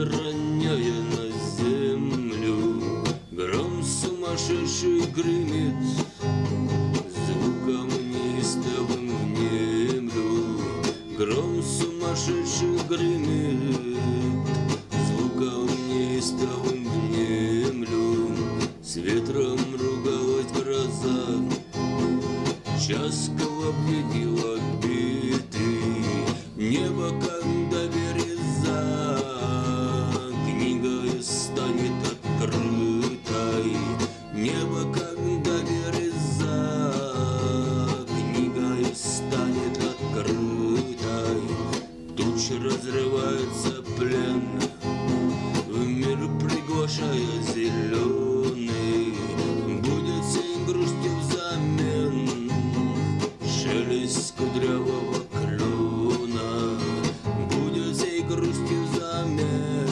роняя на землю. Гром сумасшедший гремит, звуком неистовым внемлю. Гром сумасшедший гремит, звуком неистовым внемлю. С ветром ругалась гроза, Часкова объявила беды. Небо, когда береза, книгой станет открытой. Небо, когда береза, книгой станет открытой. Туч разрывается плен, в мир приглашая зеленый. Будет сей грустью взамен шелест кудрявого клена. Будет сей грустью взамен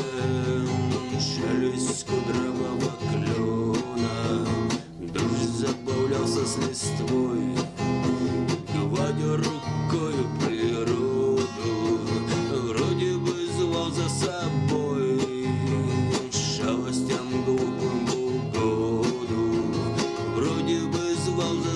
шелест кудрявого клена. Дождь забавлялся с листвой, гладя рукою природу. Вроде бы звал за собой шалостям глупым в угоду. Вроде бы звал за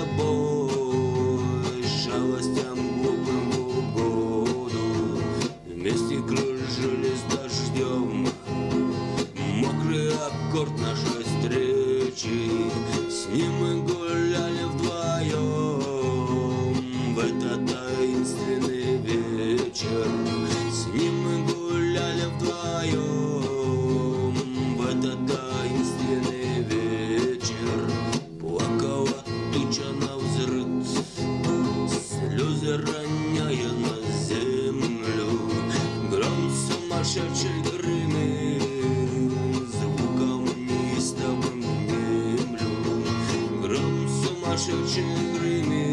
собой шалостям глупым в угоду. Вместе кружились дождем, мокрый аккорд нашей встречи. С ним мы гуляли вдвоем в этот таинственный вечер. С ним мы гуляли вдвоем в этот таинственный вечер. Плакала туча навзрыд, слезы роняя на землю. Гром сумасшедший гремит, звуком неистовым внемлю. Гром сумасшедший гремит,